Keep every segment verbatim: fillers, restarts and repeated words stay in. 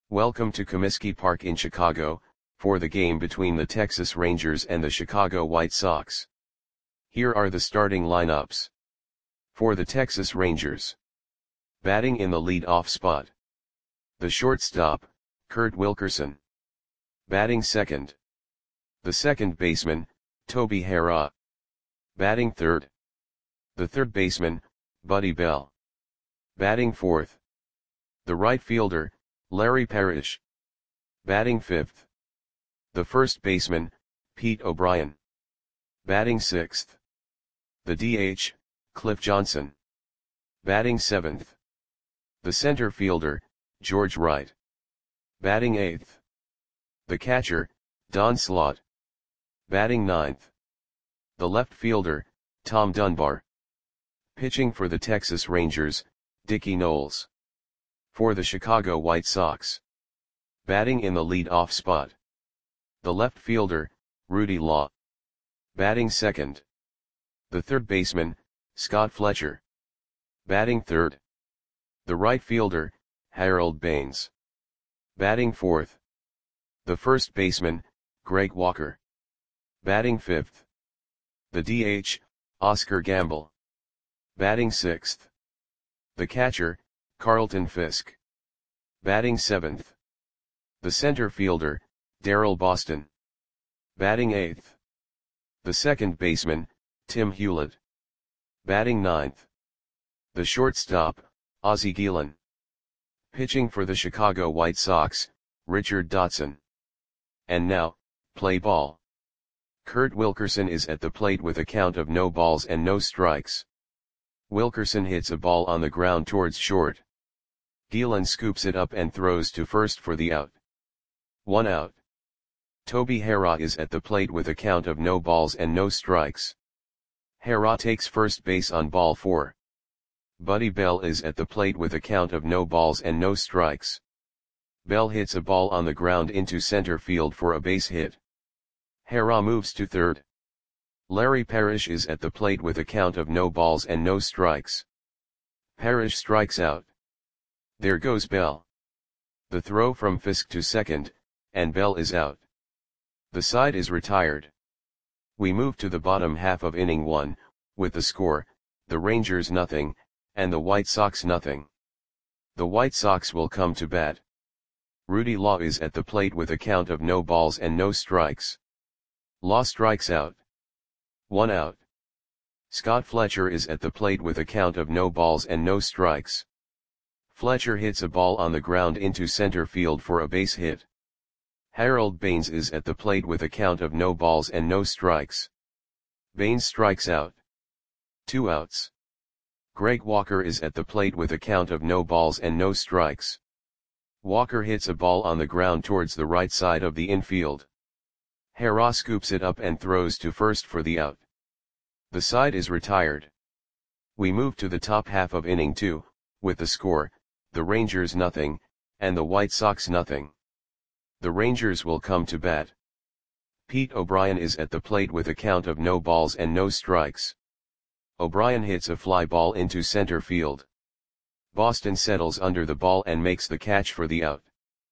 Welcome to Comiskey Park in Chicago, for the game between the Texas Rangers and the Chicago White Sox. Here are the starting lineups. For the Texas Rangers. Batting in the lead-off spot. The shortstop, Kurt Wilkerson. Batting second. The second baseman, Toby Harrah. Batting third. The third baseman, Buddy Bell. Batting fourth. The right fielder, Larry Parrish. Batting fifth. The first baseman, Pete O'Brien. Batting sixth. The D H, Cliff Johnson. Batting seventh. The center fielder, George Wright. Batting eighth. The catcher, Don Slaught. Batting ninth. The left fielder, Tom Dunbar. Pitching for the Texas Rangers, Dickie Knowles. For the Chicago White Sox. Batting in the lead-off spot. The left fielder, Rudy Law. Batting second. The third baseman, Scott Fletcher. Batting third. The right fielder, Harold Baines. Batting fourth. The first baseman, Greg Walker. Batting fifth. The D H, Oscar Gamble. Batting sixth. The catcher, Carlton Fisk. Batting seventh. The center fielder, Darrell Boston. Batting eighth. The second baseman, Tim Hewlett. Batting ninth. The shortstop, Ozzie Guillen. Pitching for the Chicago White Sox, Richard Dotson. And now, play ball. Kurt Wilkerson is at the plate with a count of no balls and no strikes. Wilkerson hits a ball on the ground towards short. Guillen scoops it up and throws to first for the out. One out. Toby Harrah is at the plate with a count of no balls and no strikes. Harrah takes first base on ball four. Buddy Bell is at the plate with a count of no balls and no strikes. Bell hits a ball on the ground into center field for a base hit. Harrah moves to third. Larry Parrish is at the plate with a count of no balls and no strikes. Parrish strikes out. There goes Bell. The throw from Fisk to second, and Bell is out. The side is retired. We move to the bottom half of inning one, with the score, the Rangers nothing, and the White Sox nothing. The White Sox will come to bat. Rudy Law is at the plate with a count of no balls and no strikes. Law strikes out. One out. Scott Fletcher is at the plate with a count of no balls and no strikes. Fletcher hits a ball on the ground into center field for a base hit. Harold Baines is at the plate with a count of no balls and no strikes. Baines strikes out. Two outs. Greg Walker is at the plate with a count of no balls and no strikes. Walker hits a ball on the ground towards the right side of the infield. Harrah scoops it up and throws to first for the out. The side is retired. We move to the top half of inning two, with the score, the Rangers nothing, and the White Sox nothing. The Rangers will come to bat. Pete O'Brien is at the plate with a count of no balls and no strikes. O'Brien hits a fly ball into center field. Boston settles under the ball and makes the catch for the out.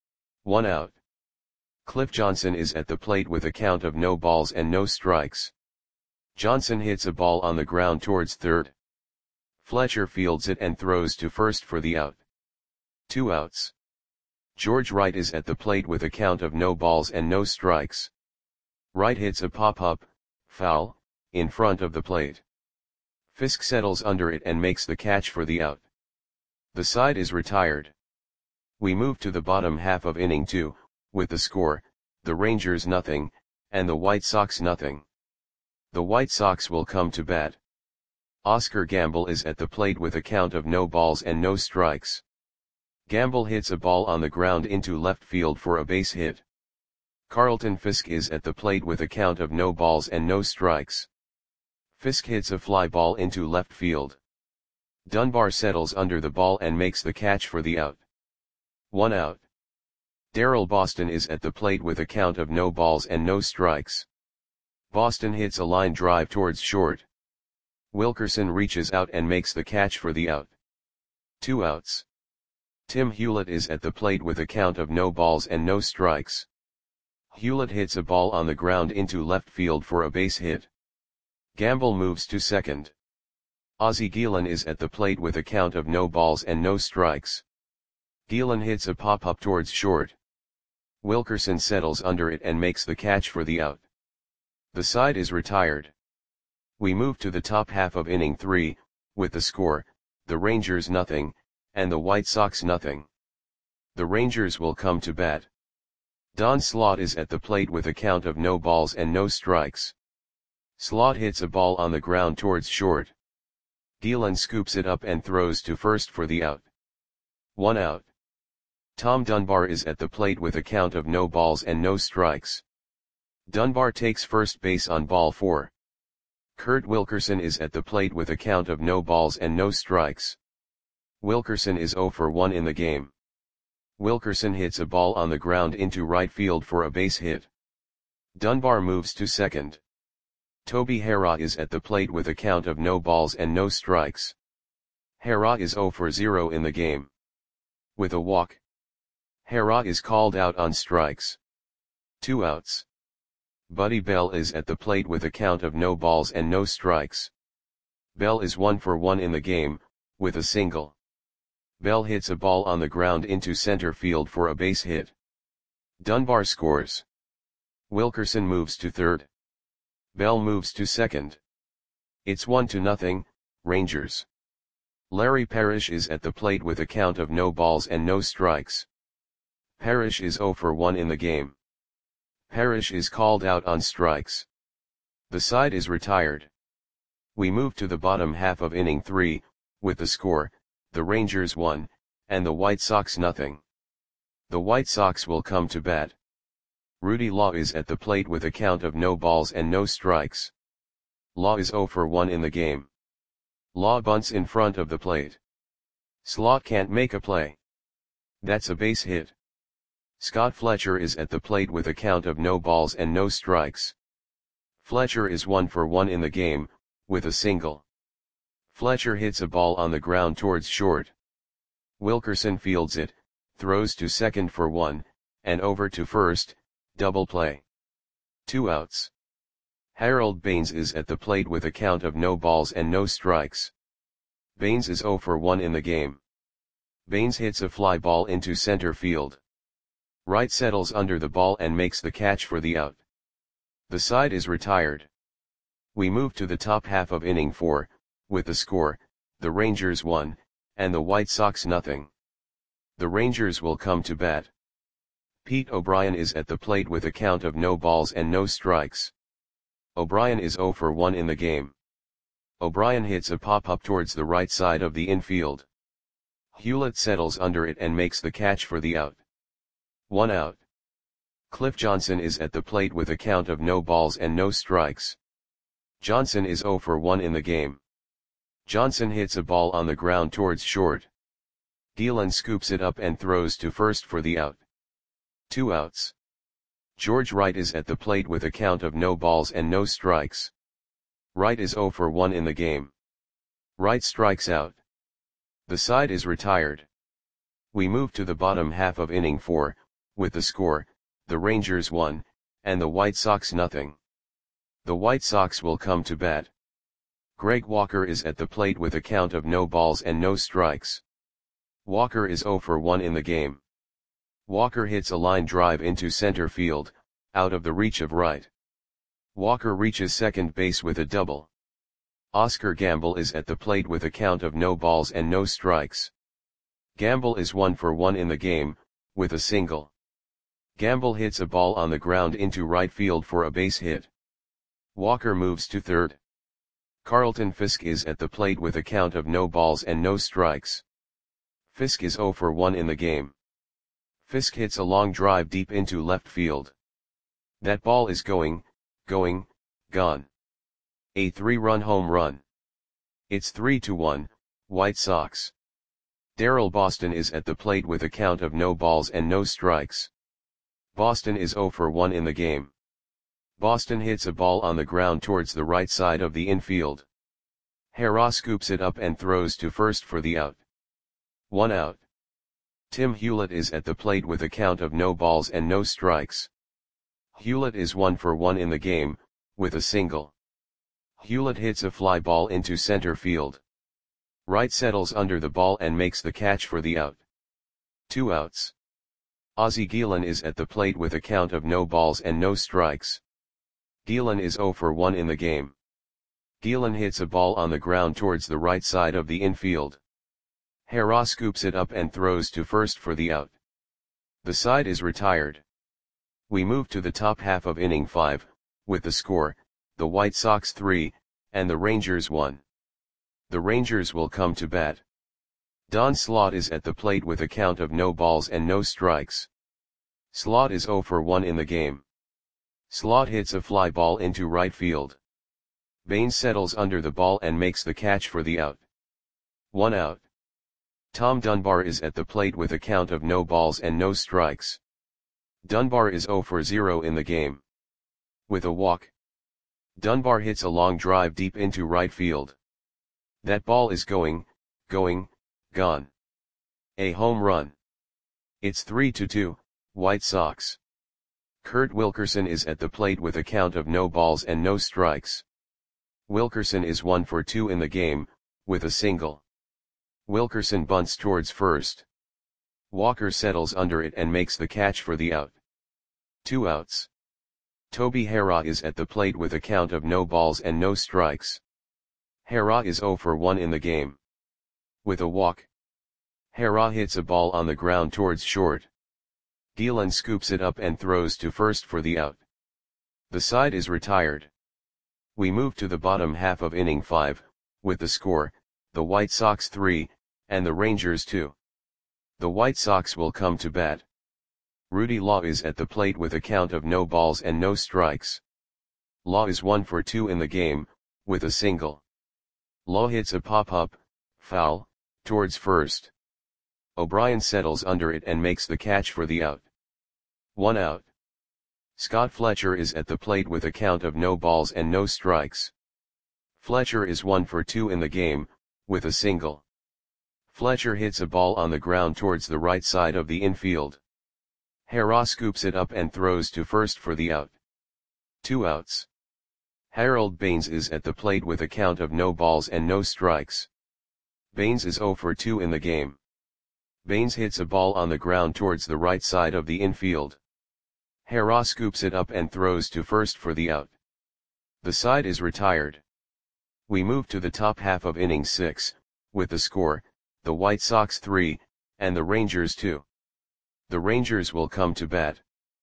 One out. Cliff Johnson is at the plate with a count of no balls and no strikes. Johnson hits a ball on the ground towards third. Fletcher fields it and throws to first for the out. Two outs. George Wright is at the plate with a count of no balls and no strikes. Wright hits a pop-up, foul, in front of the plate. Fisk settles under it and makes the catch for the out. The side is retired. We move to the bottom half of inning two, with the score, the Rangers nothing, and the White Sox nothing. The White Sox will come to bat. Oscar Gamble is at the plate with a count of no balls and no strikes. Gamble hits a ball on the ground into left field for a base hit. Carlton Fisk is at the plate with a count of no balls and no strikes. Fisk hits a fly ball into left field. Dunbar settles under the ball and makes the catch for the out. One out. Darrell Boston is at the plate with a count of no balls and no strikes. Boston hits a line drive towards short. Wilkerson reaches out and makes the catch for the out. Two outs. Tim Hewlett is at the plate with a count of no balls and no strikes. Hewlett hits a ball on the ground into left field for a base hit. Gamble moves to second. Ozzie Guillen is at the plate with a count of no balls and no strikes. Guillen hits a pop-up towards short. Wilkerson settles under it and makes the catch for the out. The side is retired. We move to the top half of inning three, with the score, the Rangers nothing, and the White Sox nothing. The Rangers will come to bat. Don Slaught is at the plate with a count of no balls and no strikes. Slaught hits a ball on the ground towards short. Guillen scoops it up and throws to first for the out. One out. Tom Dunbar is at the plate with a count of no balls and no strikes. Dunbar takes first base on ball four. Kurt Wilkerson is at the plate with a count of no balls and no strikes. Wilkerson is zero for one in the game. Wilkerson hits a ball on the ground into right field for a base hit. Dunbar moves to second. Toby Harrah is at the plate with a count of no balls and no strikes. Harrah is zero for zero in the game. With a walk, Harrah is called out on strikes. Two outs. Buddy Bell is at the plate with a count of no balls and no strikes. Bell is one for one in the game, with a single. Bell hits a ball on the ground into center field for a base hit. Dunbar scores. Wilkerson moves to third. Bell moves to second. It's one to nothing, Rangers. Larry Parrish is at the plate with a count of no balls and no strikes. Parrish is zero for one in the game. Parrish is called out on strikes. The side is retired. We move to the bottom half of inning three, with the score, the Rangers one, and the White Sox nothing. The White Sox will come to bat. Rudy Law is at the plate with a count of no balls and no strikes. Law is zero for one in the game. Law bunts in front of the plate. Slaught can't make a play. That's a base hit. Scott Fletcher is at the plate with a count of no balls and no strikes. Fletcher is one for one in the game, with a single. Fletcher hits a ball on the ground towards short. Wilkerson fields it, throws to second for one, and over to first, double play. Two outs. Harold Baines is at the plate with a count of no balls and no strikes. Baines is zero for one in the game. Baines hits a fly ball into center field. Wright settles under the ball and makes the catch for the out. The side is retired. We move to the top half of inning four, with the score, the Rangers one, and the White Sox nothing. The Rangers will come to bat. Pete O'Brien is at the plate with a count of no balls and no strikes. O'Brien is zero for one in the game. O'Brien hits a pop-up towards the right side of the infield. Hewlett settles under it and makes the catch for the out. One out. Cliff Johnson is at the plate with a count of no balls and no strikes. Johnson is zero for one in the game. Johnson hits a ball on the ground towards short. Guillen scoops it up and throws to first for the out. Two outs. George Wright is at the plate with a count of no balls and no strikes. Wright is zero for one in the game. Wright strikes out. The side is retired. We move to the bottom half of inning four, with the score, the Rangers one, and the White Sox nothing. The White Sox will come to bat. Greg Walker is at the plate with a count of no balls and no strikes. Walker is zero for one in the game. Walker hits a line drive into center field, out of the reach of Wright. Walker reaches second base with a double. Oscar Gamble is at the plate with a count of no balls and no strikes. Gamble is one for one in the game, with a single. Gamble hits a ball on the ground into right field for a base hit. Walker moves to third. Carlton Fisk is at the plate with a count of no balls and no strikes. Fisk is zero for one in the game. Fisk hits a long drive deep into left field. That ball is going, going, gone. A three-run home run. It's three to one, White Sox. Darrell Boston is at the plate with a count of no balls and no strikes. Boston is zero for one in the game. Boston hits a ball on the ground towards the right side of the infield. Harrah scoops it up and throws to first for the out. One out. Tim Hewlett is at the plate with a count of no balls and no strikes. Hewlett is one for one in the game, with a single. Hewlett hits a fly ball into center field. Wright settles under the ball and makes the catch for the out. Two outs. Ozzie Guillen is at the plate with a count of no balls and no strikes. Guillen is zero for one in the game. Guillen hits a ball on the ground towards the right side of the infield. Harrah scoops it up and throws to first for the out. The side is retired. We move to the top half of inning five, with the score, the White Sox three, and the Rangers one. The Rangers will come to bat. Don Slaught is at the plate with a count of no balls and no strikes. Slaught is zero for one in the game. Slaught hits a fly ball into right field. Baines settles under the ball and makes the catch for the out. One out. Tom Dunbar is at the plate with a count of no balls and no strikes. Dunbar is zero for zero in the game. With a walk. Dunbar hits a long drive deep into right field. That ball is going, going, gone. A home run. It's three to two, White Sox. Kurt Wilkerson is at the plate with a count of no balls and no strikes. Wilkerson is one for two in the game, with a single. Wilkerson bunts towards first. Walker settles under it and makes the catch for the out. Two outs. Toby Harrah is at the plate with a count of no balls and no strikes. Harrah is zero for one in the game. With a walk. Harrah hits a ball on the ground towards short. Guillen scoops it up and throws to first for the out. The side is retired. We move to the bottom half of inning five, with the score, the White Sox three, and the Rangers two. The White Sox will come to bat. Rudy Law is at the plate with a count of no balls and no strikes. Law is one for two in the game, with a single. Law hits a pop-up, foul, towards first. O'Brien settles under it and makes the catch for the out. One out. Scott Fletcher is at the plate with a count of no balls and no strikes. Fletcher is one for two in the game, with a single. Fletcher hits a ball on the ground towards the right side of the infield. Harrah scoops it up and throws to first for the out. Two outs. Harold Baines is at the plate with a count of no balls and no strikes. Baines is zero for two in the game. Baines hits a ball on the ground towards the right side of the infield. Harrah scoops it up and throws to first for the out. The side is retired. We move to the top half of inning six, with the score, the White Sox three, and the Rangers two. The Rangers will come to bat.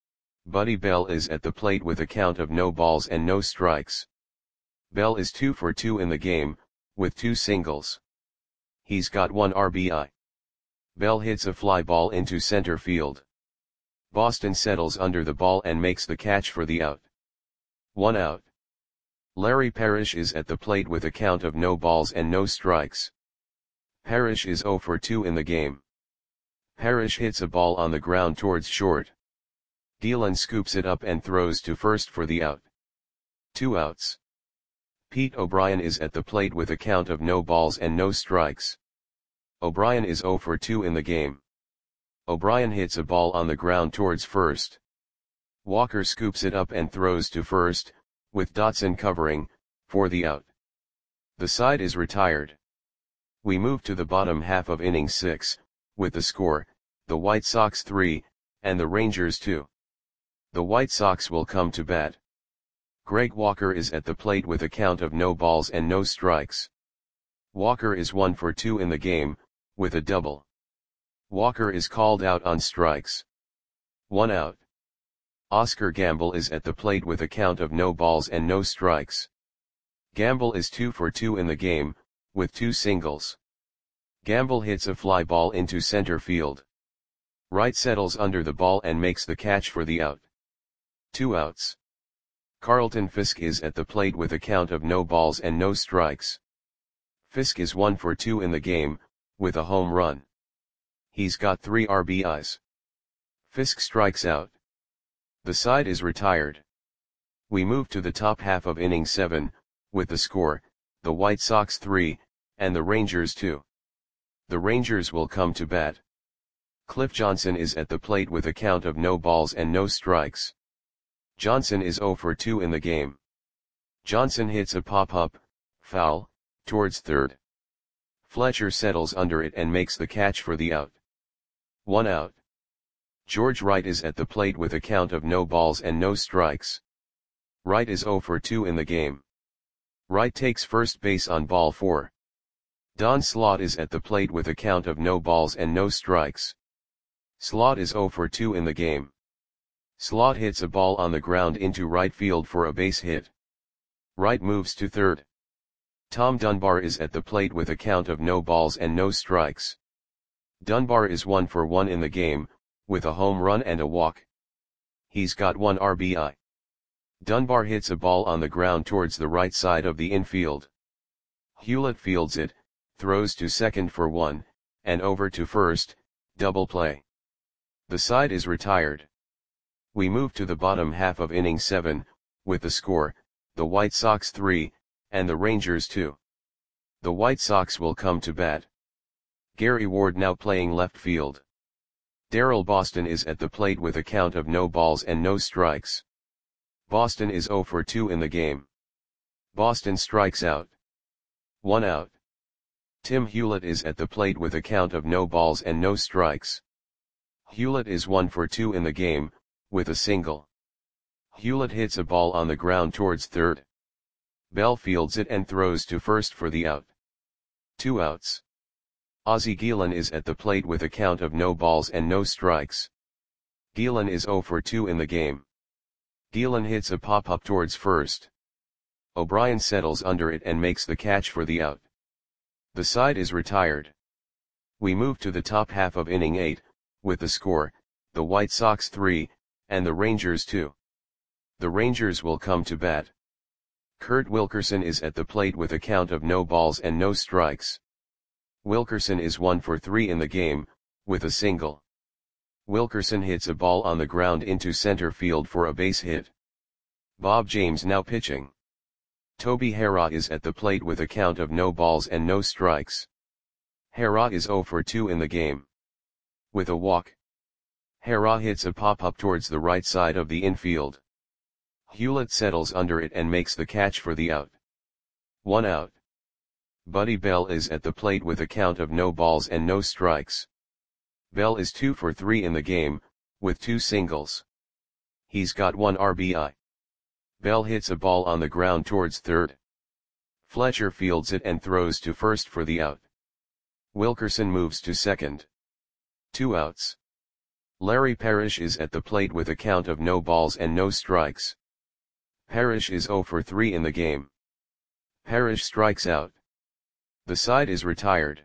Buddy Bell is at the plate with a count of no balls and no strikes. Bell is two for two in the game, with two singles. He's got one R B I. Bell hits a fly ball into center field. Boston settles under the ball and makes the catch for the out. One out. Larry Parrish is at the plate with a count of no balls and no strikes. Parrish is zero for two in the game. Parrish hits a ball on the ground towards short. Guillen scoops it up and throws to first for the out. Two outs. Pete O'Brien is at the plate with a count of no balls and no strikes. O'Brien is zero for two in the game. O'Brien hits a ball on the ground towards first. Walker scoops it up and throws to first, with Dotson covering, for the out. The side is retired. We move to the bottom half of inning six, with the score, the White Sox three, and the Rangers two. The White Sox will come to bat. Greg Walker is at the plate with a count of no balls and no strikes. Walker is one for two in the game, with a double. Walker is called out on strikes. One out. Oscar Gamble is at the plate with a count of no balls and no strikes. Gamble is two for two in the game, with two singles. Gamble hits a fly ball into center field. Wright settles under the ball and makes the catch for the out. Two outs. Carlton Fisk is at the plate with a count of no balls and no strikes. Fisk is one for two in the game, with a home run. He's got three R B Is. Fisk strikes out. The side is retired. We move to the top half of inning seven, with the score, the White Sox three, and the Rangers two. The Rangers will come to bat. Cliff Johnson is at the plate with a count of no balls and no strikes. Johnson is zero for two in the game. Johnson hits a pop-up, foul, towards third. Fletcher settles under it and makes the catch for the out. One out. George Wright is at the plate with a count of no balls and no strikes. Wright is zero for two in the game. Wright takes first base on ball four. Don Slaught is at the plate with a count of no balls and no strikes. Slaught is zero for two in the game. Slaught hits a ball on the ground into right field for a base hit. Wright moves to third. Tom Dunbar is at the plate with a count of no balls and no strikes. Dunbar is one for one in the game, with a home run and a walk. He's got one R B I. Dunbar hits a ball on the ground towards the right side of the infield. Hewlett fields it, throws to second for one, and over to first, double play. The side is retired. We move to the bottom half of inning seven, with the score, the White Sox three, and the Rangers two. The White Sox will come to bat. Gary Ward now playing left field. Darrell Boston is at the plate with a count of no balls and no strikes. Boston is zero for two in the game. Boston strikes out. One out. Tim Hewlett is at the plate with a count of no balls and no strikes. Hewlett is one for two in the game, with a single. Hewlett hits a ball on the ground towards third. Bell fields it and throws to first for the out. Two outs. Ozzie Guillen is at the plate with a count of no balls and no strikes. Guillen is zero for two in the game. Guillen hits a pop-up towards first. O'Brien settles under it and makes the catch for the out. The side is retired. We move to the top half of inning eight, with the score, the White Sox three, and the Rangers two. The Rangers will come to bat. Kurt Wilkerson is at the plate with a count of no balls and no strikes. Wilkerson is one for three in the game, with a single. Wilkerson hits a ball on the ground into center field for a base hit. Bob James now pitching. Toby Harrah is at the plate with a count of no balls and no strikes. Harrah is zero for two in the game. With a walk. Harrah hits a pop-up towards the right side of the infield. Hewlett settles under it and makes the catch for the out. One out. Buddy Bell is at the plate with a count of no balls and no strikes. Bell is two for three in the game, with two singles. He's got one R B I. Bell hits a ball on the ground towards third. Fletcher fields it and throws to first for the out. Wilkerson moves to second. Two outs. Larry Parrish is at the plate with a count of no balls and no strikes. Parrish is zero for three in the game. Parrish strikes out. The side is retired.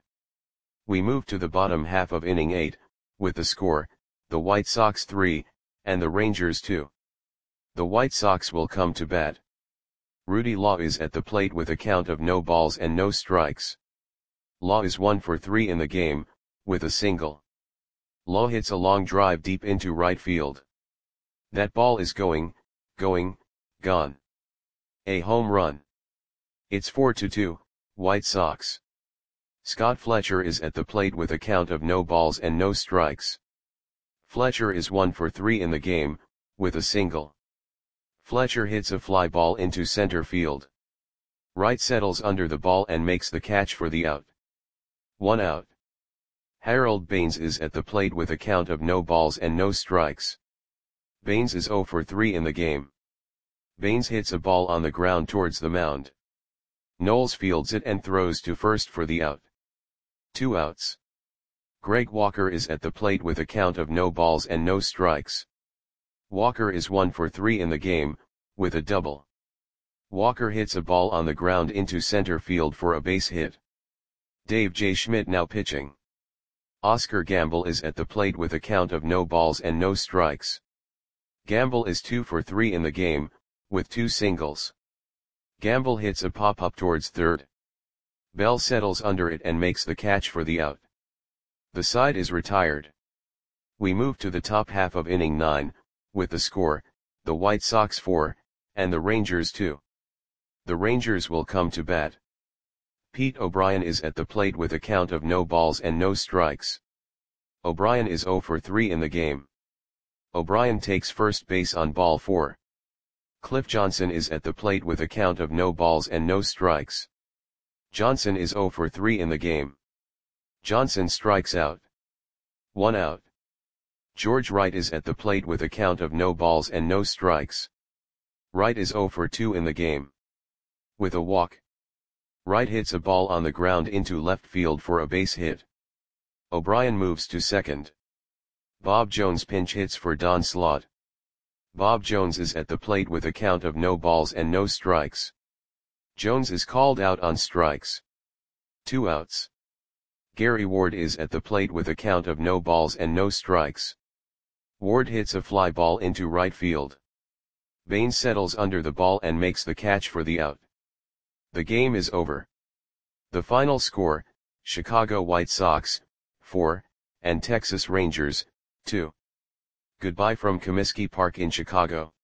We move to the bottom half of inning eight, with the score, the White Sox three, and the Rangers two. The White Sox will come to bat. Rudy Law is at the plate with a count of no balls and no strikes. Law is one for three in the game, with a single. Law hits a long drive deep into right field. That ball is going, going, gone. A home run. It's four to two, White Sox. Scott Fletcher is at the plate with a count of no balls and no strikes. Fletcher is one for three in the game, with a single. Fletcher hits a fly ball into center field. Wright settles under the ball and makes the catch for the out. One out. Harold Baines is at the plate with a count of no balls and no strikes. Baines is zero for three in the game. Baines hits a ball on the ground towards the mound. Knowles fields it and throws to first for the out. Two outs. Greg Walker is at the plate with a count of no balls and no strikes. Walker is one for three in the game, with a double. Walker hits a ball on the ground into center field for a base hit. Dave J. Schmidt now pitching. Oscar Gamble is at the plate with a count of no balls and no strikes. Gamble is two for three in the game, with two singles. Gamble hits a pop-up towards third. Bell settles under it and makes the catch for the out. The side is retired. We move to the top half of inning nine, with the score, the White Sox four, and the Rangers two. The Rangers will come to bat. Pete O'Brien is at the plate with a count of no balls and no strikes. O'Brien is zero for three in the game. O'Brien takes first base on ball four. Cliff Johnson is at the plate with a count of no balls and no strikes. Johnson is zero for three in the game. Johnson strikes out. One out. George Wright is at the plate with a count of no balls and no strikes. Wright is zero for two in the game. With a walk, Wright hits a ball on the ground into left field for a base hit. O'Brien moves to second. Bob Jones pinch hits for Don Slaught. Bob Jones is at the plate with a count of no balls and no strikes. Jones is called out on strikes. Two outs. Gary Ward is at the plate with a count of no balls and no strikes. Ward hits a fly ball into right field. Baines settles under the ball and makes the catch for the out. The game is over. The final score, Chicago White Sox, four, and Texas Rangers, two. Goodbye from Comiskey Park in Chicago.